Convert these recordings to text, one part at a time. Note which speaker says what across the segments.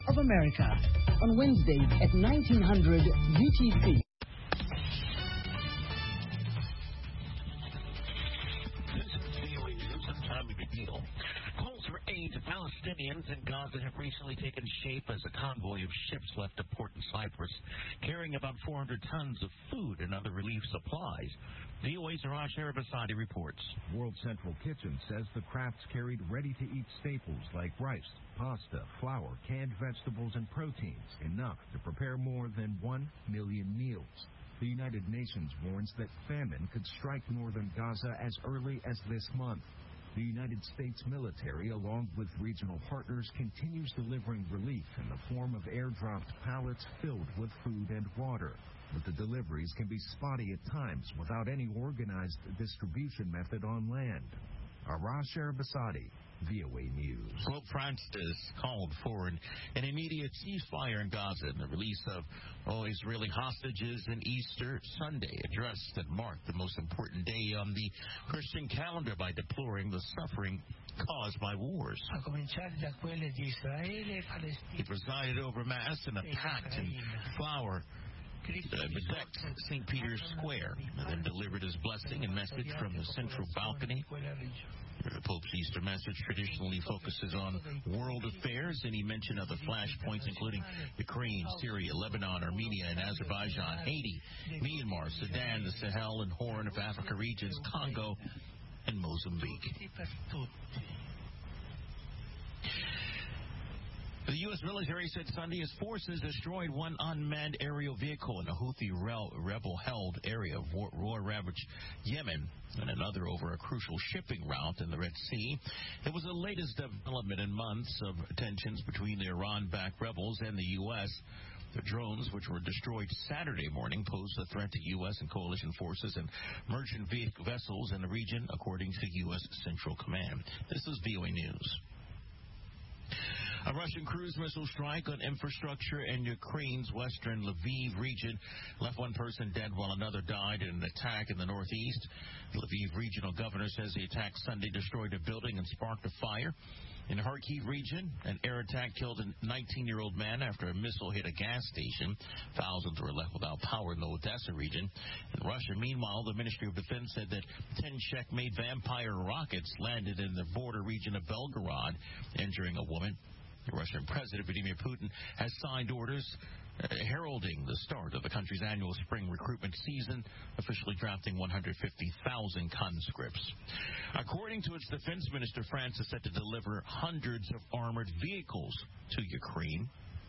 Speaker 1: of America on Wednesdays at 1900 UTC.
Speaker 2: Calls for aid to Palestinians in Gaza have recently taken shape as a convoy of ships left a port in Cyprus carrying about 400 tons of food and other relief supplies. VOA's Arash Arabasadi reports.
Speaker 3: World Central Kitchen says the crafts carried ready-to-eat staples like rice, pasta, flour, canned vegetables, and proteins, enough to prepare more than 1 million meals. The United Nations warns that famine could strike northern Gaza as early as this month. The United States military, along with regional partners, continues delivering relief in the form of airdropped pallets filled with food and water. But the deliveries can be spotty at times without any organized distribution method on land. Arash Arabasadi, VOA News.
Speaker 2: Pope Francis called for an immediate ceasefire in Gaza and the release of Israeli hostages in Easter Sunday, address that marked the most important day on the Christian calendar by deploring the suffering caused by wars. He presided over Mass in a packed and flower bedecked St. Peter's Square, and then delivered his blessing and message from the central balcony. The Pope's Easter message traditionally focuses on world affairs, and he mentioned other flashpoints, including Ukraine, Syria, Lebanon, Armenia, and Azerbaijan, Haiti, Myanmar, Sudan, the Sahel and Horn of Africa regions, Congo, and Mozambique. The U.S. military said Sunday its forces destroyed one unmanned aerial vehicle in a Houthi rebel-held area of war-ravaged Yemen and another over a crucial shipping route in the Red Sea. It was the latest development in months of tensions between the Iran-backed rebels and the U.S. The drones, which were destroyed Saturday morning, posed a threat to U.S. and coalition forces and merchant vessels in the region, according to U.S. Central Command. This is VOA News. A Russian cruise missile strike on infrastructure in Ukraine's western Lviv region left one person dead while another died in an attack in the northeast. The Lviv regional governor says the attack Sunday destroyed a building and sparked a fire. In the Kharkiv region, an air attack killed a 19-year-old man after a missile hit a gas station. Thousands were left without power in the Odessa region. In Russia, meanwhile, the Ministry of Defense said that 10 Czech-made Vampire rockets landed in the border region of Belgorod, injuring a woman. The Russian President Vladimir Putin has signed orders heralding the start of the country's annual spring recruitment season, officially drafting 150,000 conscripts. According to its defense minister, France is set to deliver hundreds of armored vehicles to Ukraine.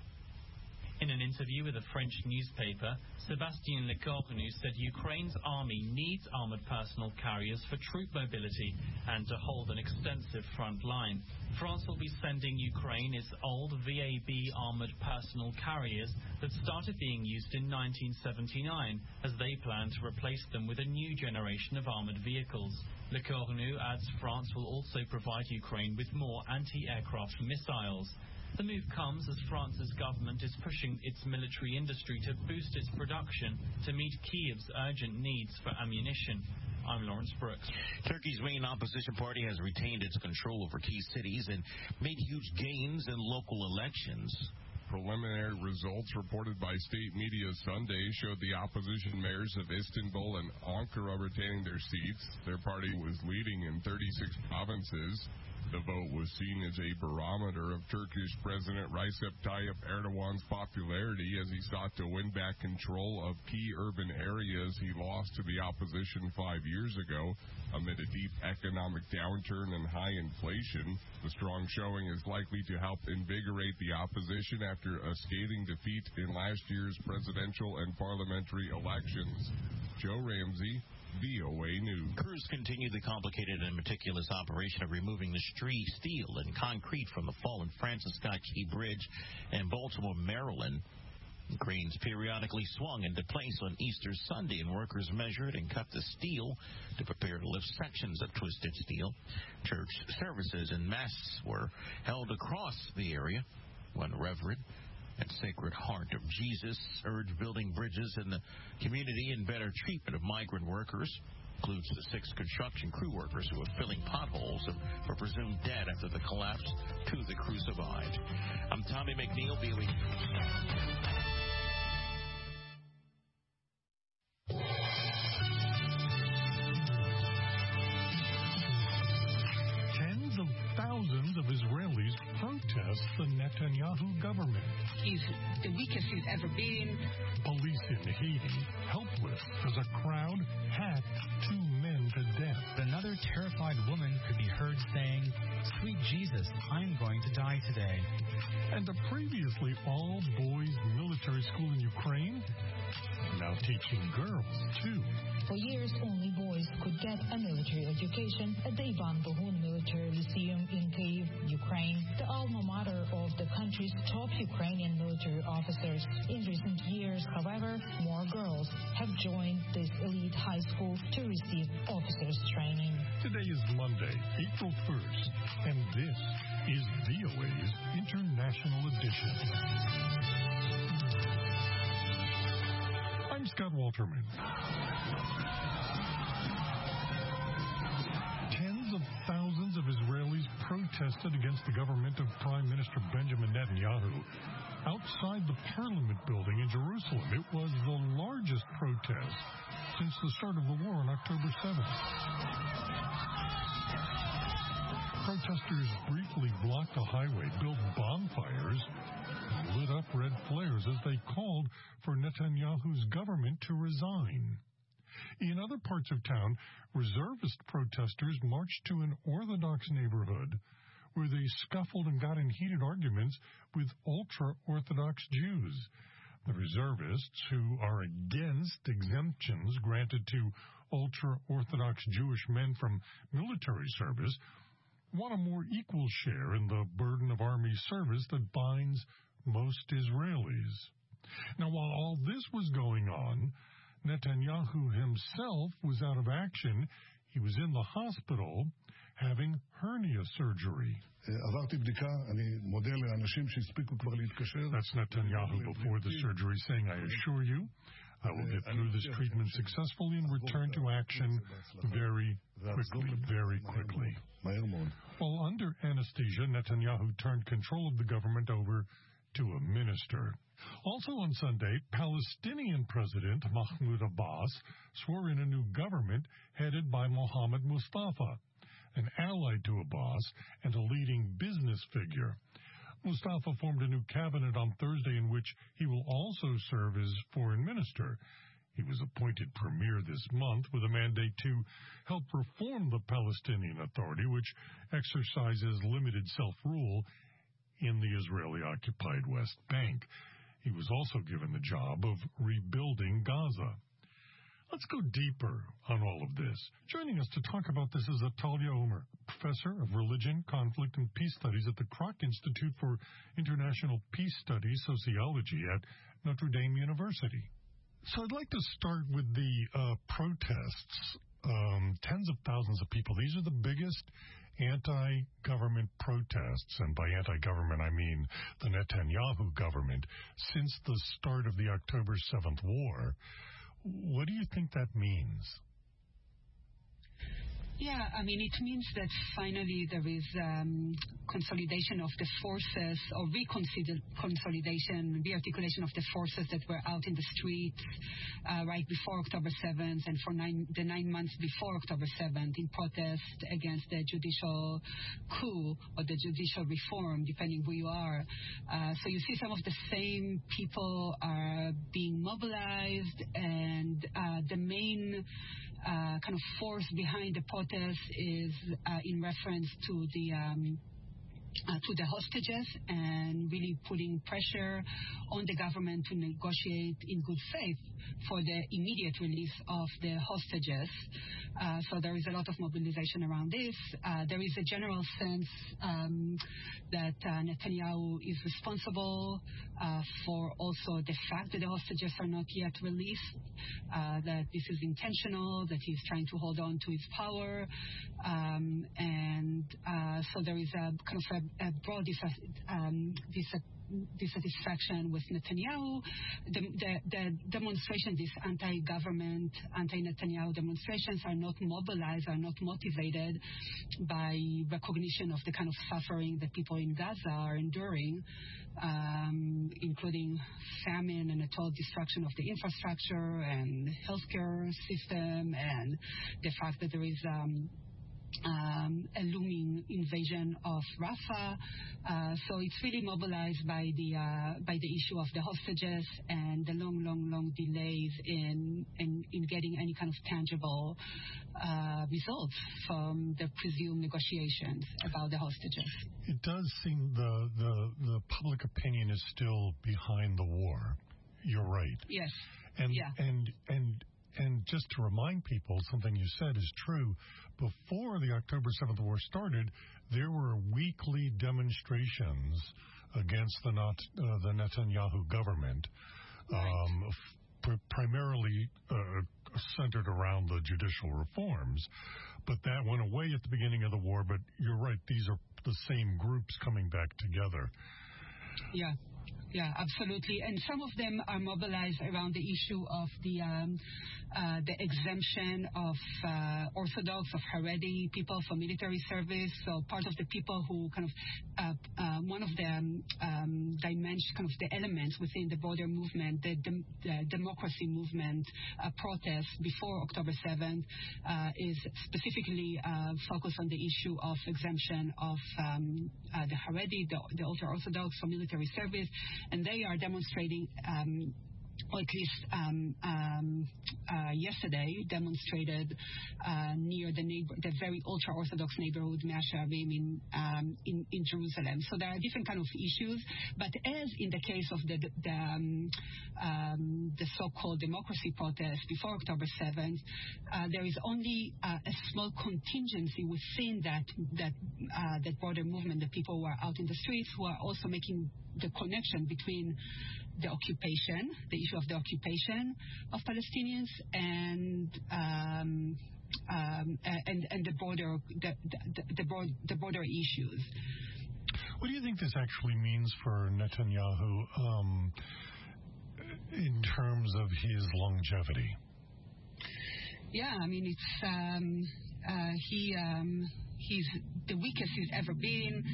Speaker 4: In an interview with a French newspaper, Sébastien Lecornu said Ukraine's army needs armored personal carriers for troop mobility and to hold an extensive front line. France will be sending Ukraine its old VAB armored personal carriers that started being used in 1979, as they plan to replace them with a new generation of armored vehicles. Lecornu adds France will also provide Ukraine with more anti-aircraft missiles. The move comes as France's government is pushing its military industry to boost its production to meet Kiev's urgent needs for ammunition. I'm Lawrence Brooks.
Speaker 2: Turkey's main opposition party has retained its control over key cities and made huge gains in local elections.
Speaker 5: Preliminary results reported by state media Sunday showed the opposition mayors of Istanbul and Ankara retaining their seats. Their party was leading in 36 provinces. The vote was seen as a barometer of Turkish President Recep Tayyip Erdogan's popularity as he sought to win back control of key urban areas he lost to the opposition 5 years ago amid a deep economic downturn and high inflation. The strong showing is likely to help invigorate the opposition after a scathing defeat in last year's presidential and parliamentary elections. Joe Ramsey, VOA News.
Speaker 2: Crews continue the complicated and meticulous operation of removing the steel and concrete from the fallen Francis Scott Key Bridge in Baltimore, Maryland. Cranes periodically swung into place on Easter Sunday, and workers measured and cut the steel to prepare to lift sections of twisted steel. Church services and mass were held across the area when Reverend and Sacred Heart of Jesus urged building bridges in the community and better treatment of migrant workers. includes the 6 construction crew workers who were filling potholes and were presumed dead after the collapse. 2 of the crew survived. I'm Tommy McNeil, VOA News.
Speaker 6: Tens of thousands of Israelis protest the Netanyahu government.
Speaker 7: He's the weakest he's ever been.
Speaker 6: Police in Haiti helpless as a crowd hacked 2 men to death.
Speaker 8: Another terrified woman could be heard saying, "Sweet Jesus, I'm going to die today."
Speaker 6: And a previously all-boys military school in Ukraine now teaching girls, too.
Speaker 9: For years, only boys could get a military education at the Ivan Bohun Military Lyceum in Kyiv, Ukraine, the alma mater of the country's top Ukrainian military officers. In recent years, however, more girls have joined this elite high school to receive officers' training.
Speaker 6: Today is Monday, April 1st, and this is VOA's International Edition. I'm Scott Walterman. Tens of thousands of Israelis protested against the government of Prime Minister Benjamin Netanyahu outside the Parliament building in Jerusalem. It was the largest protest since the start of the war on October 7th. Protesters briefly blocked the highway, built bonfires, and lit up red flares as they called for Netanyahu's government to resign. In other parts of town, reservist protesters marched to an Orthodox neighborhood where they scuffled and got in heated arguments with ultra-Orthodox Jews. The reservists, who are against exemptions granted to ultra-Orthodox Jewish men from military service, want a more equal share in the burden of army service that binds most Israelis. Now, while all this was going on, Netanyahu himself was out of action. He was in the hospital having hernia surgery. That's Netanyahu before the surgery saying, "I assure you, I will get through this treatment successfully and return to action very quickly. While under anesthesia, Netanyahu turned control of the government over to a minister. Also on Sunday, Palestinian President Mahmoud Abbas swore in a new government headed by Mohammed Mustafa, an ally to Abbas and a leading business figure. Mustafa formed a new cabinet on Thursday in which he will also serve as foreign minister. He was appointed premier this month with a mandate to help reform the Palestinian Authority, which exercises limited self-rule in the Israeli-occupied West Bank. He was also given the job of rebuilding Gaza. Let's go deeper on all of this. Joining us to talk about this is Atalia Omer, professor of religion, conflict, and peace studies at the Kroc Institute for International Peace Studies, Sociology at Notre Dame University. So I'd like to start with the protests. Tens of thousands of people. These are the biggest anti-government protests, and by anti-government I mean the Netanyahu government, since the start of the October 7th war. What do you think that means?
Speaker 7: Yeah, I mean, it means that finally there is consolidation of the forces, or reconsolidation, re-articulation of the forces that were out in the streets right before October 7th and for the 9 months before October 7th in protest against the judicial coup or the judicial reform, depending who you are. So you see some of the same people are being mobilized, and the main kind of force behind the protest is in reference to the hostages, and really putting pressure on the government to negotiate in good faith for the immediate release of the hostages. So there is a lot of mobilization around this. There is a general sense that Netanyahu is responsible for also the fact that the hostages are not yet released, that this is intentional, that he's trying to hold on to his power, and so there is a kind of a broad dissatisfaction with Netanyahu. The demonstration, these anti-government, anti-Netanyahu demonstrations are not mobilized, are not motivated by recognition of the kind of suffering that people in Gaza are enduring, including famine and a total destruction of the infrastructure and healthcare system, and the fact that there is a looming invasion of Rafah. So it's really mobilized by the issue of the hostages and the long delays in getting any kind of tangible results from the presumed negotiations about the hostages.
Speaker 6: It does seem the public opinion is still behind the war. You're right.
Speaker 7: Yes.
Speaker 6: And just to remind people, something you said is true. Before the October 7th war started, there were weekly demonstrations against the Netanyahu government, primarily centered around the judicial reforms. But that went away at the beginning of the war. But you're right, these are the same groups coming back together.
Speaker 7: Yeah, absolutely. And some of them are mobilized around the issue of the exemption of Orthodox, of Haredi people for military service. So part of the people who kind of, one of the dimensions, kind of the elements within the broader movement, the democracy movement protest before October 7th is specifically focused on the issue of exemption of the Haredi, the ultra-Orthodox for military service. And they are demonstrating, or at least yesterday, demonstrated near the very ultra-Orthodox neighborhood Mea Shearim in Jerusalem. So there are different kind of issues, but as in the case of the so-called democracy protest before October 7th, there is only a small contingency within that broader movement, the people who are out in the streets, who are also making the connection between the occupation, the issue of the occupation of Palestinians, and the border issues.
Speaker 6: What do you think this actually means for Netanyahu in terms of his longevity?
Speaker 7: Yeah, I mean, it's he's the weakest he's ever been,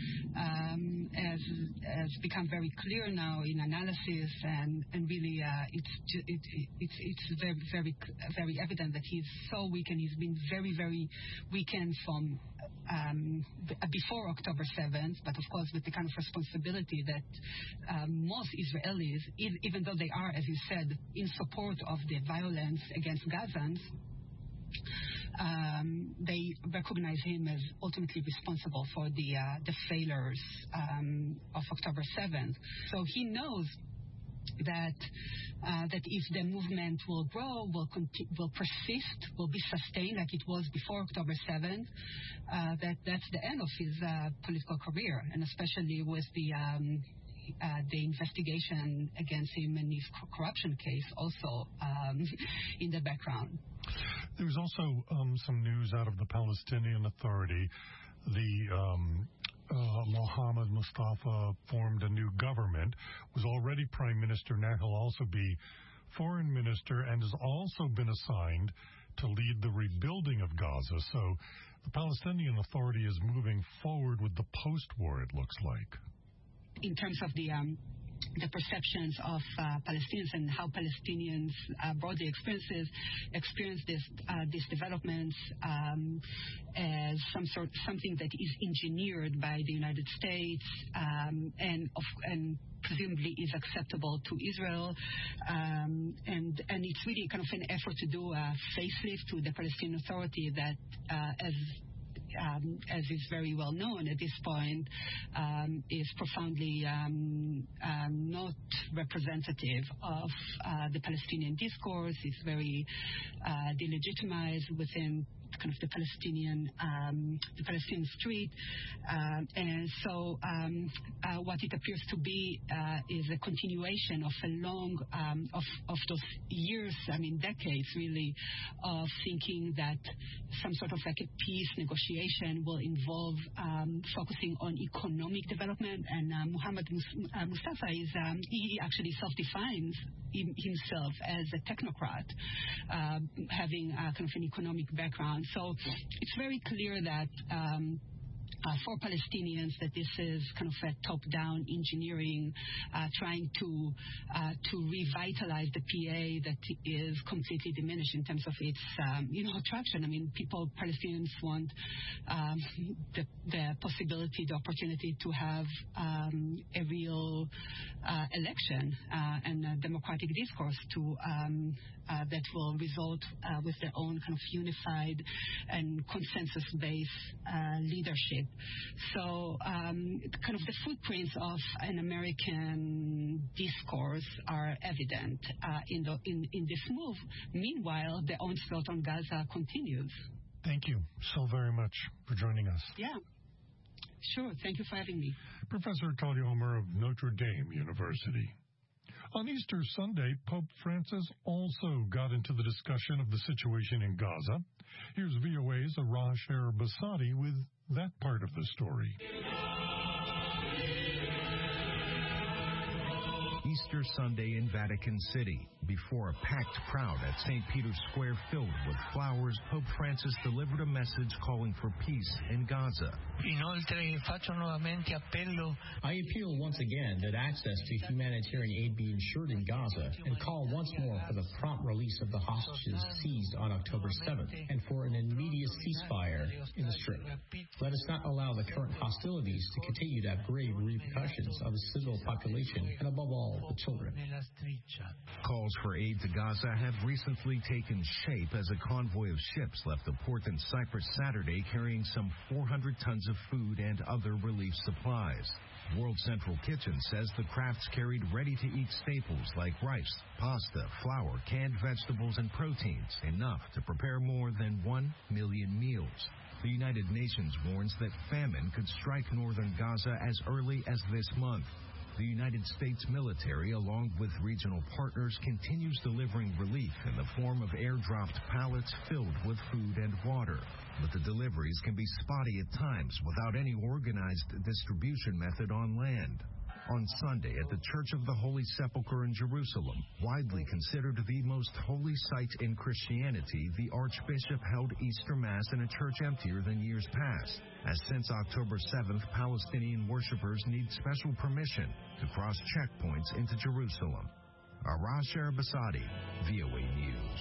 Speaker 7: has become very clear now in analysis, and really it's very evident that he's so weak, and he's been very weakened from before October 7th, but of course with the kind of responsibility that most Israelis, even though they are, as you said, in support of the violence against Gazans, they recognize him as ultimately responsible for the failures of October 7th. So he knows that if the movement will grow, will persist, will be sustained like it was before October 7th, that's the end of his political career, and especially with the investigation against him and his corruption case also in the background.
Speaker 6: There's also some news out of the Palestinian Authority. Mohammed Mustafa formed a new government, was already prime minister, now he'll also be foreign minister, and has also been assigned to lead the rebuilding of Gaza. So the Palestinian Authority is moving forward with the post-war, it looks like.
Speaker 7: In terms of the perceptions of Palestinians and how Palestinians broadly experience these developments as something that is engineered by the United States and presumably is acceptable to Israel, and it's really kind of an effort to do a facelift to the Palestinian Authority that as is very well known at this point, is profoundly not representative of the Palestinian discourse. It's very delegitimized within kind of the Palestinian street. And so what it appears to be is a continuation of a long, of those years, decades really, of thinking that some sort of like a peace negotiation will involve focusing on economic development. And Mohammed Mustafa he actually self-defines himself as a technocrat, having kind of an economic background. So it's very clear that for Palestinians that this is kind of a top-down engineering, trying to revitalize the PA that is completely diminished in terms of its attraction. Palestinians want the possibility, the opportunity to have a real election and a democratic discourse that will result with their own kind of unified and consensus-based leadership. So kind of the footprints of an American discourse are evident in this move. Meanwhile, the onslaught on Gaza continues.
Speaker 6: Thank you so very much for joining us.
Speaker 7: Yeah. Sure. Thank you for having me.
Speaker 6: Professor Talia Omer of Notre Dame University. On Easter Sunday, Pope Francis also got into the discussion of the situation in Gaza. Here's VOA's Arash Arabasadi with that part of the story.
Speaker 3: Easter Sunday in Vatican City. Before a packed crowd at St. Peter's Square filled with flowers, Pope Francis delivered a message calling for peace in Gaza.
Speaker 10: I appeal once again that access to humanitarian aid be ensured in Gaza and call once more for the prompt release of the hostages seized on October 7th and for an immediate ceasefire in the Strip. Let us not allow the current hostilities to continue to have grave repercussions on the civil population and above all the children.
Speaker 3: Calls for aid to Gaza have recently taken shape as a convoy of ships left the port in Cyprus Saturday carrying some 400 tons of food and other relief supplies. World Central Kitchen says the crafts carried ready-to-eat staples like rice, pasta, flour, canned vegetables, and proteins, enough to prepare more than 1 million meals. The United Nations warns that famine could strike northern Gaza as early as this month. The United States military, along with regional partners, continues delivering relief in the form of airdropped pallets filled with food and water. But the deliveries can be spotty at times without any organized distribution method on land. On Sunday, at the Church of the Holy Sepulchre in Jerusalem, widely considered the most holy site in Christianity, the Archbishop held Easter Mass in a church emptier than years past, as since October 7th, Palestinian worshippers need special permission to cross checkpoints into Jerusalem. Arash Arabasadi, VOA News.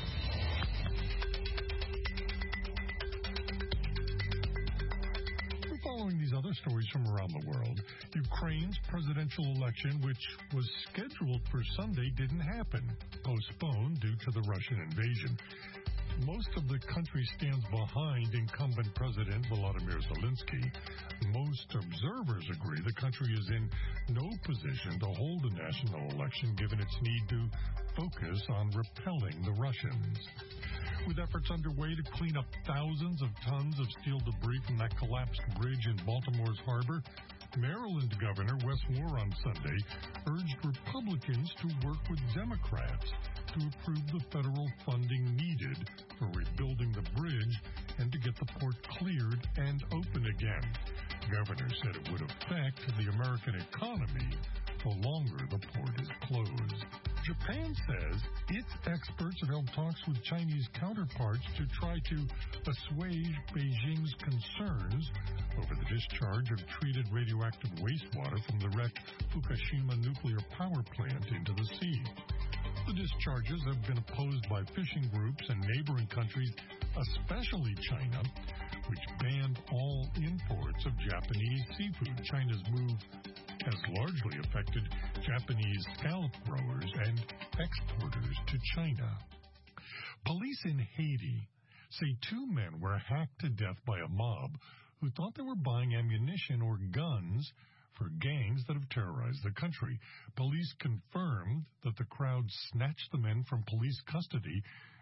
Speaker 6: Following these other stories from around the world, Ukraine's presidential election, which was scheduled for Sunday, didn't happen, postponed due to the Russian invasion. Most of the country stands behind incumbent President Volodymyr Zelensky. Most observers agree the country is in no position to hold a national election given its need to focus on repelling the Russians. With efforts underway to clean up thousands of tons of steel debris from that collapsed bridge in Baltimore's harbor, Maryland Governor Wes Moore on Sunday urged Republicans to work with Democrats to approve the federal funding needed for rebuilding the bridge and to get the port cleared and open again. The governor said it would affect the American economy the longer the port is closed. Japan says its experts have held talks with Chinese counterparts to try to assuage Beijing's concerns over the discharge of treated radioactive wastewater from the wrecked Fukushima nuclear power plant into the sea. The discharges have been opposed by fishing groups and neighboring countries, especially China, which banned all imports of Japanese seafood. China's move has largely affected Japanese scallop growers and exporters to China. Police in Haiti say 2 men were hacked to death by a mob who thought they were buying ammunition or guns for gangs that have terrorized the country. Police confirmed that the crowd snatched the men from police custody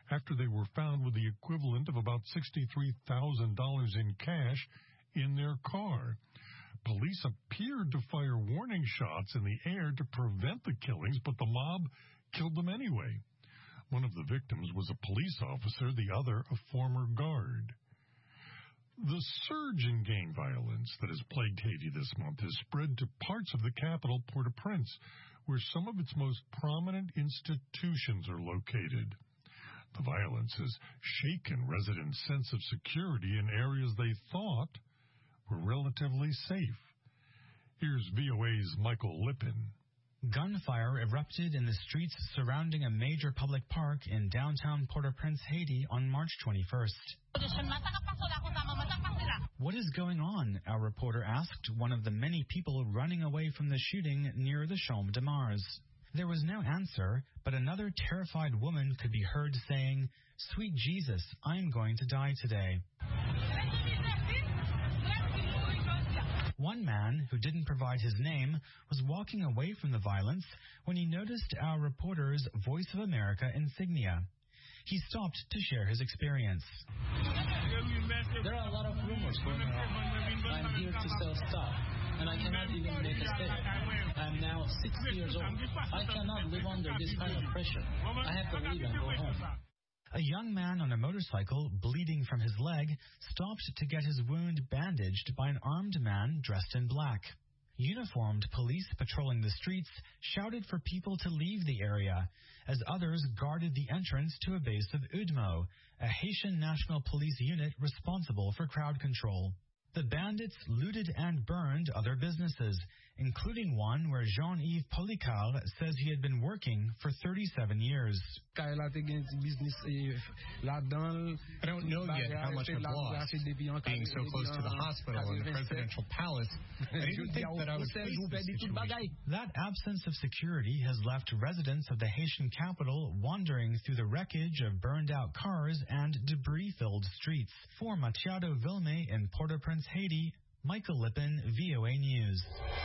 Speaker 6: after they were found with the equivalent of about $63,000 in cash in their car. Police appeared to fire warning shots in the air to prevent the killings, but the mob killed them anyway. One of the victims was a police officer, the other a former guard. The surge in gang violence that has plagued Haiti this month has spread to parts of the capital, Port-au-Prince, where some of its most prominent institutions are located. The violence has shaken residents' sense of security in areas they thought were relatively safe. Here's VOA's Michael Lippin.
Speaker 8: Gunfire erupted in the streets surrounding a major public park in downtown Port-au-Prince, Haiti on March 21st. What is going on? Our reporter asked one of the many people running away from the shooting near the Champ de Mars. There was no answer, but another terrified woman could be heard saying, "Sweet Jesus, I'm going to die today." One man, who didn't provide his name, was walking away from the violence when he noticed our reporter's Voice of America insignia. He stopped to share his experience.
Speaker 11: There are a lot of rumors going around. I'm here to sell stuff, and I cannot even make a sale. I'm now 60 years old. I cannot live under this kind of pressure. I have to leave and go home.
Speaker 8: A young man on a motorcycle, bleeding from his leg, stopped to get his wound bandaged by an armed man dressed in black. Uniformed police patrolling the streets shouted for people to leave the area, as others guarded the entrance to a base of UDMO, a Haitian National Police unit responsible for crowd control. The bandits looted and burned other businesses, including one where Jean-Yves Polical says he had been working for 37 years.
Speaker 12: I don't know yet how much I've lost. Being so close to the hospital and the presidential palace, I didn't think that I would face this situation.
Speaker 8: That absence of security has left residents of the Haitian capital wandering through the wreckage of burned-out cars and debris-filled streets. For Machado Vilme in Port-au-Prince, Haiti, Michael Lippin, VOA News.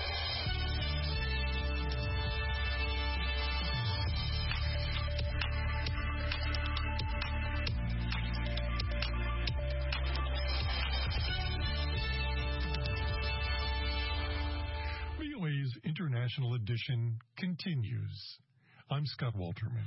Speaker 6: VOA's International Edition continues. I'm Scott Walterman.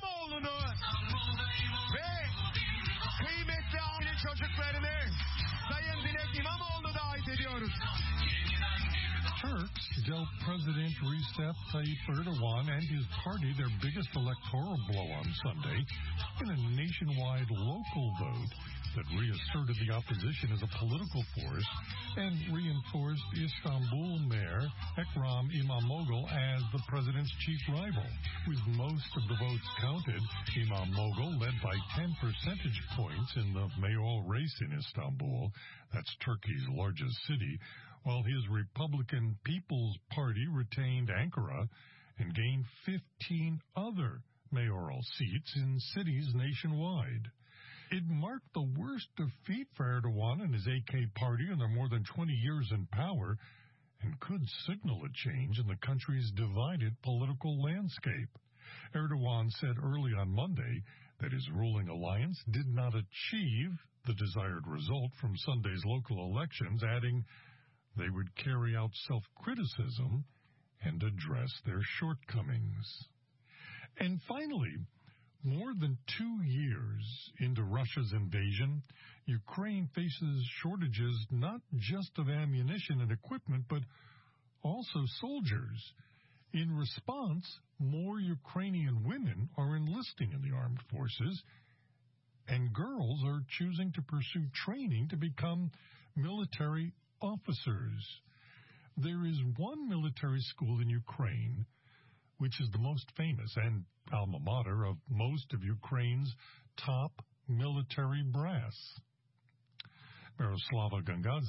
Speaker 6: Turks dealt President Recep Tayyip Erdogan and his party their biggest electoral blow on Sunday in a nationwide local vote that reasserted the opposition as a political force and reinforced Istanbul Mayor Ekrem İmamoğlu as the president's chief rival. With most of the votes counted, İmamoğlu led by 10 percentage points in the mayoral race in Istanbul, that's Turkey's largest city, while his Republican People's Party retained Ankara and gained 15 other mayoral seats in cities nationwide. It marked the worst defeat for Erdogan and his AK party in their more than 20 years in power and could signal a change in the country's divided political landscape. Erdogan said early on Monday that his ruling alliance did not achieve the desired result from Sunday's local elections, adding they would carry out self-criticism and address their shortcomings. And finally, more than 2 years into Russia's invasion, Ukraine faces shortages not just of ammunition and equipment, but also soldiers. In response, more Ukrainian women are enlisting in the armed forces, and girls are choosing to pursue training to become military officers. There is one military school in Ukraine which is the most famous and alma mater of most of Ukraine's top military brass. Miroslava Gangadze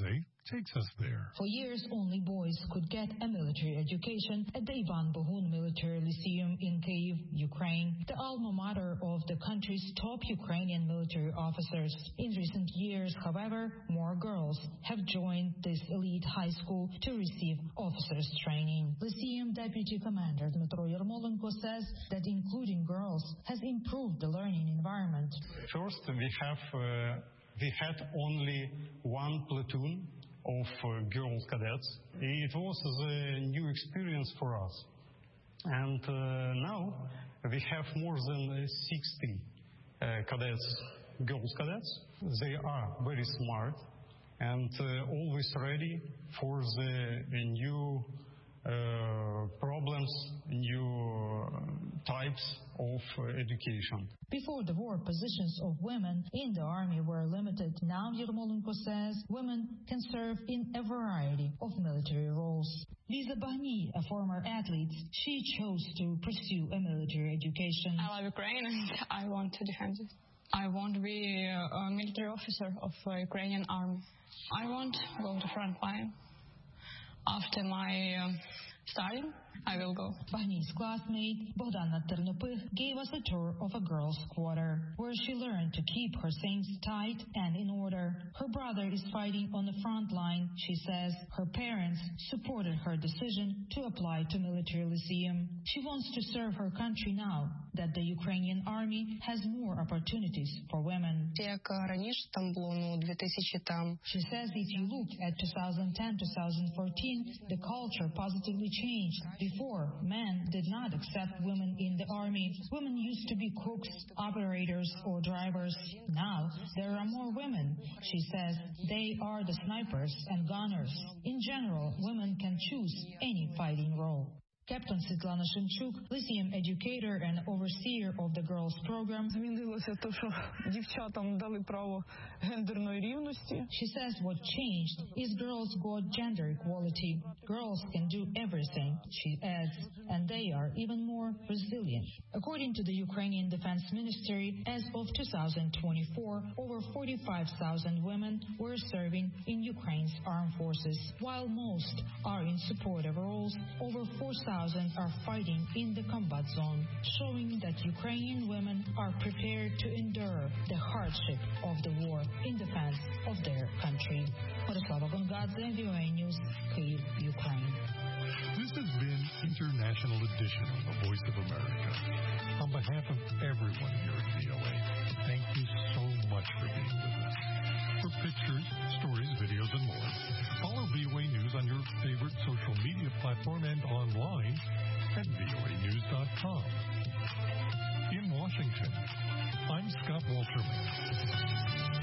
Speaker 6: takes us there.
Speaker 9: For years, only boys could get a military education at the Ivan Bohun Military Lyceum in Kyiv, Ukraine, the alma mater of the country's top Ukrainian military officers. In recent years, however, more girls have joined this elite high school to receive officers training. Lyceum Deputy Commander Dmytro Yermolenko says that including girls has improved the learning environment.
Speaker 13: First, we had only one platoon of girl cadets. It was a new experience for us. And now we have more than 60 girls cadets. They are very smart and always ready for the new problems, new types of education.
Speaker 9: Before the war, positions of women in the army were limited. Now, Yermolenko says, women can serve in a variety of military roles. Lisa Bahni, a former athlete, she chose to pursue a military education.
Speaker 14: I love Ukraine and I want to defend it. I want to be a military officer of the Ukrainian army. I want to go to front line. After my studying, I will go.
Speaker 9: Bahni's classmate, Bogdana Ternopych, gave us a tour of a girls' quarter, where she learned to keep her things tight and in order. Her brother is fighting on the front line, she says. Her parents supported her decision to apply to military lyceum. She wants to serve her country now that the Ukrainian army has more opportunities for women. She says if you look at 2010-2014, the culture positively changed. Before, men did not accept women in the army. Women used to be cooks, operators, or drivers. Now, there are more women. She says they are the snipers and gunners. In general, women can choose any fighting role. Captain Svetlana Shimchuk, Lyceum educator and overseer of the girls' program. She says what changed is girls got gender equality. Girls can do everything, she adds, and they are even more resilient. According to the Ukrainian Defense Ministry, as of 2024, over 45,000 women were serving in Ukraine's armed forces. While most are in supportive roles, over 4,000 are fighting in the combat zone, showing that Ukrainian women are prepared to endure the hardship of the war in defense of their country. Miroslava Gongadze, VOA News, Kyiv, Ukraine.
Speaker 6: This has been International Edition of The Voice of America. On behalf of everyone here at VOA, thank you so much for being with us. For pictures, stories, videos, and more, follow VOA News on your favorite social media platform and online at voanews.com. In Washington, I'm Scott Walterman.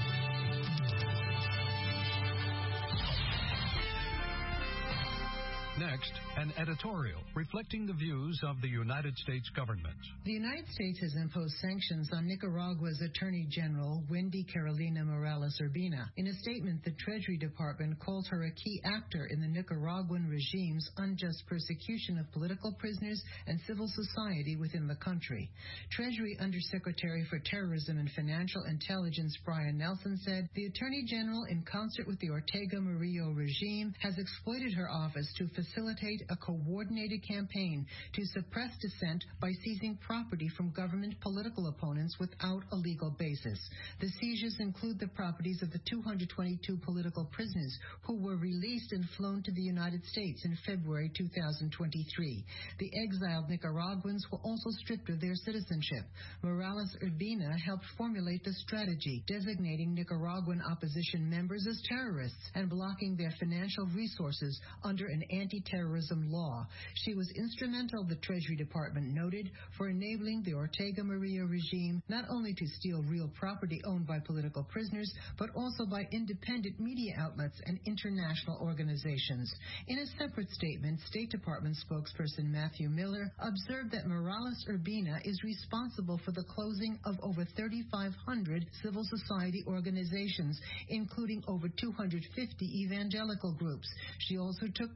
Speaker 15: Next, an editorial reflecting the views of the United States government.
Speaker 16: The United States has imposed sanctions on Nicaragua's Attorney General, Wendy Carolina Morales Urbina. In a statement, the Treasury Department calls her a key actor in the Nicaraguan regime's unjust persecution of political prisoners and civil society within the country. Treasury Undersecretary for Terrorism and Financial Intelligence Brian Nelson said the Attorney General, in concert with the Ortega Murillo regime, has exploited her office to facilitate a coordinated campaign to suppress dissent by seizing property from government political opponents without a legal basis. The seizures include the properties of the 222 political prisoners who were released and flown to the United States in February 2023. The exiled Nicaraguans were also stripped of their citizenship. Morales Urbina helped formulate the strategy, designating Nicaraguan opposition members as terrorists and blocking their financial resources under an anti-terrorism law. She was instrumental, the Treasury Department noted, for enabling the Ortega Murillo regime not only to steal real property owned by political prisoners, but also by independent media outlets and international organizations. In a separate statement, State Department spokesperson Matthew Miller observed that Morales Urbina is responsible for the closing of over 3,500 civil society organizations, including over 250 evangelical groups. She also took part, he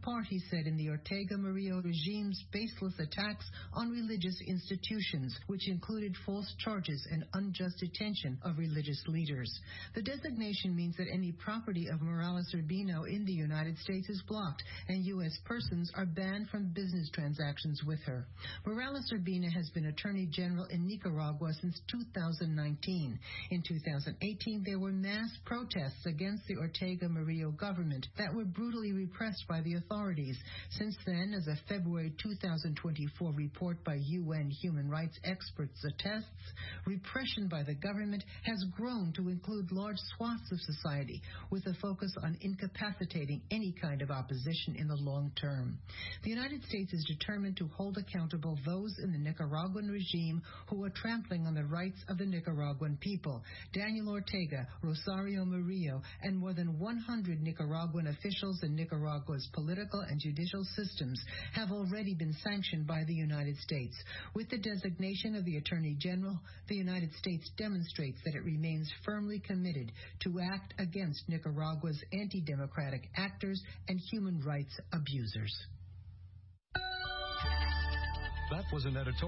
Speaker 16: said in the Ortega Murillo regime's baseless attacks on religious institutions, which included false charges and unjust detention of religious leaders. The designation means that any property of Morales Urbina in the United States is blocked, and U.S. persons are banned from business transactions with her. Morales Urbina has been Attorney General in Nicaragua since 2019. In 2018, there were mass protests against the Ortega Murillo government that were brutally repressed by the authorities. Since then, as a February 2024 report by UN human rights experts attests, repression by the government has grown to include large swaths of society, with a focus on incapacitating any kind of opposition in the long term. The United States is determined to hold accountable those in the Nicaraguan regime who are trampling on the rights of the Nicaraguan people. Daniel Ortega, Rosario Murillo, and more than 100 Nicaraguan officials in Nicaragua's political and judicial systems have already been sanctioned by the United States. With the designation of the Attorney General, the United States demonstrates that it remains firmly committed to act against Nicaragua's anti-democratic actors and human rights abusers.
Speaker 15: That was an editorial.